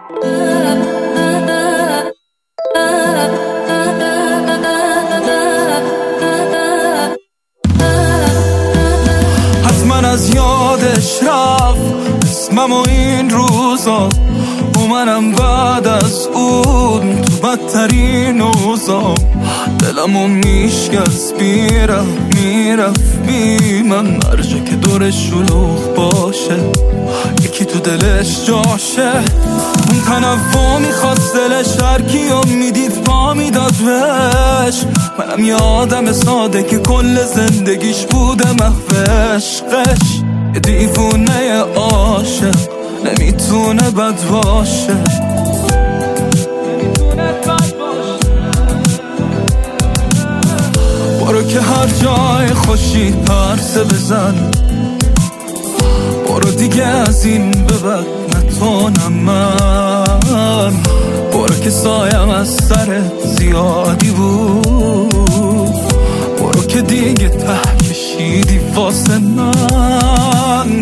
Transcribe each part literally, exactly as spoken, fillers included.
حتما از یادش رفت اسمم و این روزا، و منم بعد از اون تو بدترین اوضاع. دلمو میشکست میرم میرفت بی من، مرجه که دورش شلوغ باشه یکی تو دلش جاشه. اون تنوع میخواست دلش هرکیو میدید پا میداد بهش. منم یه آدم ساده که کل زندگیش بوده محو عشقش. یه دیوونه عاشق نمیتونه بد باشه. برو که هر جای خوشی پرسه بزن، برو دیگه از این به بعد نتونم من. برو که سایم از سرت زیادی بود، برو که دیگه ته کشیدی واسه من.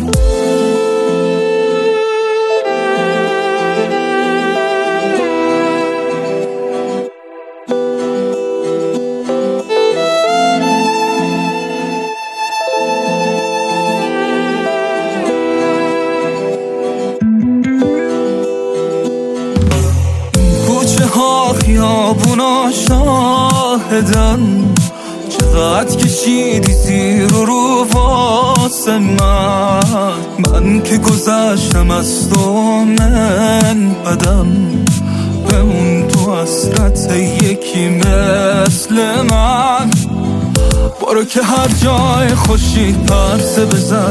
خیابونا شاهدن چقدر کشیدی زیر و رو واسه من. من که گذشتم از تو من بدم، بمون تو حسرت یکی مثل من. برو که هر جای خوشی پرسه بزن،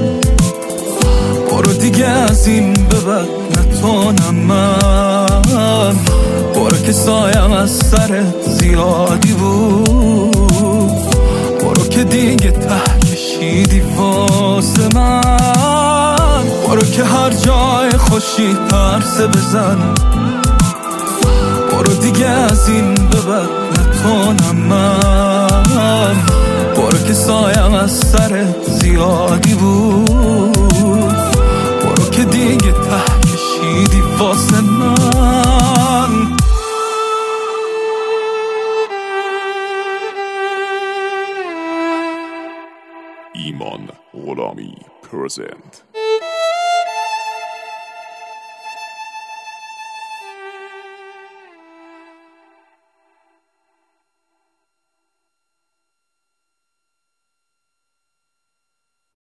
برو دیگه از این به بعد نتونم من. برو که سایم از سرت زیادی بود، برو که دیگه ته کشیدی واسه من. برو که هر جای خوشی پرسه بزن، برو دیگه از این به بعد نتونم من. برو که سایم از سرت زیادی بود، برو که دیگه ته کشیدی واسه من. ایمان غلامی پرزنت